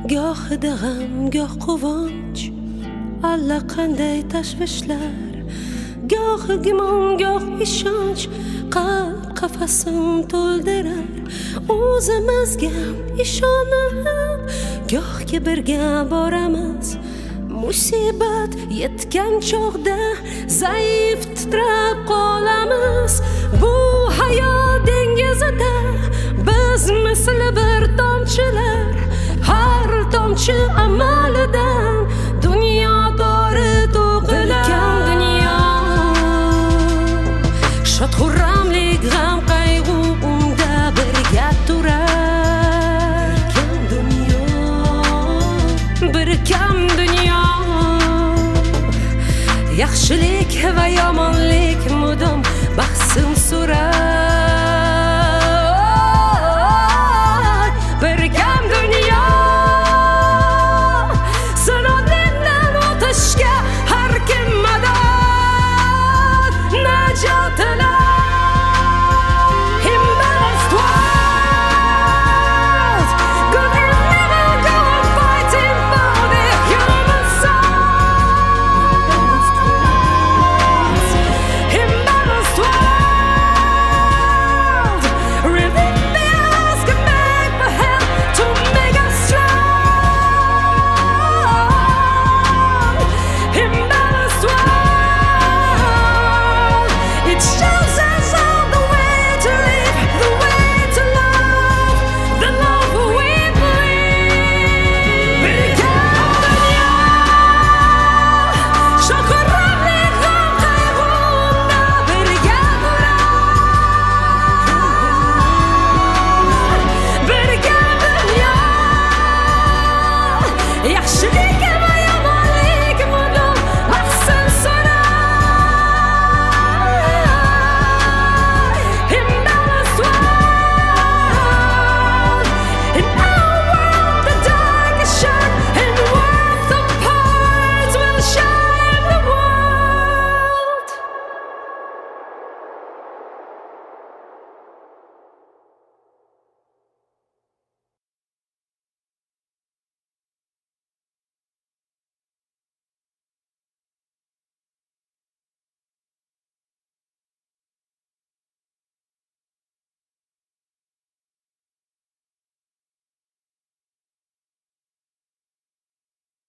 gohida g'am goh quvonch, allaqanday tashvishlar, gohi gumon goh ishonch qalb qafasim to'ldirar. O'zimizga ishonib gohga birga boramiz, musibat yetgan chog'da zaif titrab qolamiz. Bu hayot dengizida biz misli bir tomchilar, har tomchi amalidan dunyo dori to'qilar. Dunyo shod xurramlik g'am qayg'u unda birga turar. Bir kam dunyo, yaxshilik va yomonlik mudom bahsim surar.